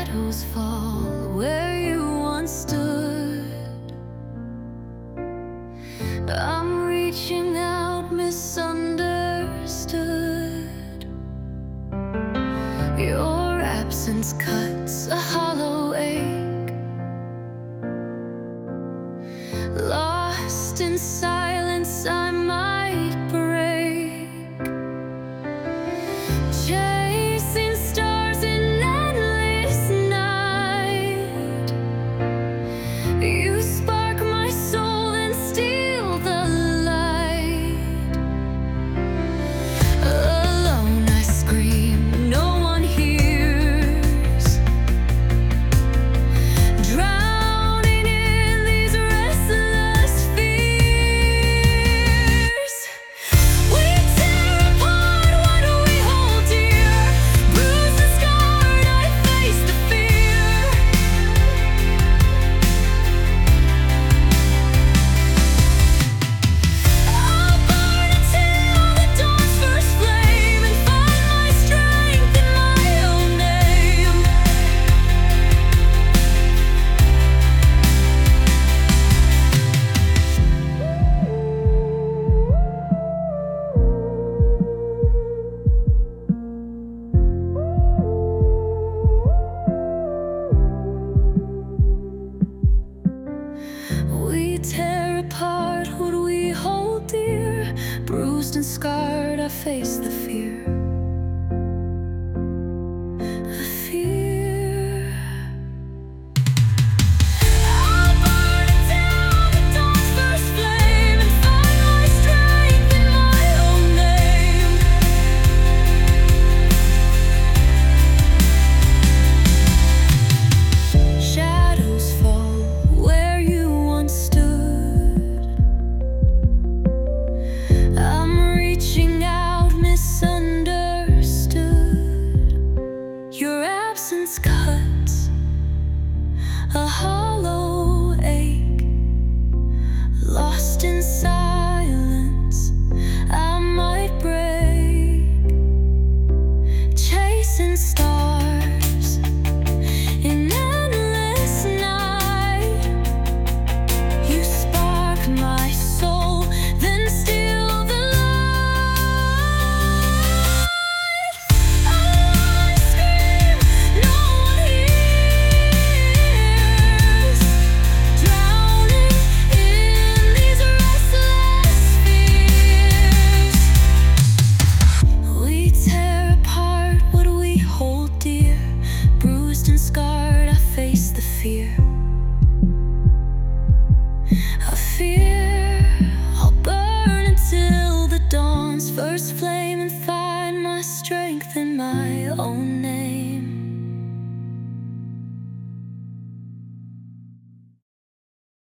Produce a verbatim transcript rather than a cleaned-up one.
Shadows fall where you once stood. I'm reaching out, misunderstood. Your absence cuts a hollow ache. Lost in silence, I might break. Chasing stars in endless night. You spark my soul and steal the light. Alone I scream, no one hears. Drowning in these restless fears. We tear apart what we hold dear. Bruised and scarred, I face the fear. I'll burn until the dawn's first flame and find my strength in my own name. We tear apart what we hold dear. Bruised and scarred, I face the fear. The fear. I'll burn until the dawn's first flame and find my strength in my own name. Shadows fall where you once stood. I'm reaching out, misunderstood. Your absence cuts a hollow ache. Lost in silence, I might break. Chasing stars in endless night. You spark my soul, then steal the light. I scream, no one hears. Drowning in these restless fears. We tear apart what we hold dear. Bruised and scarred, I face the fear. A fear. I'll burn until the dawn's first flame.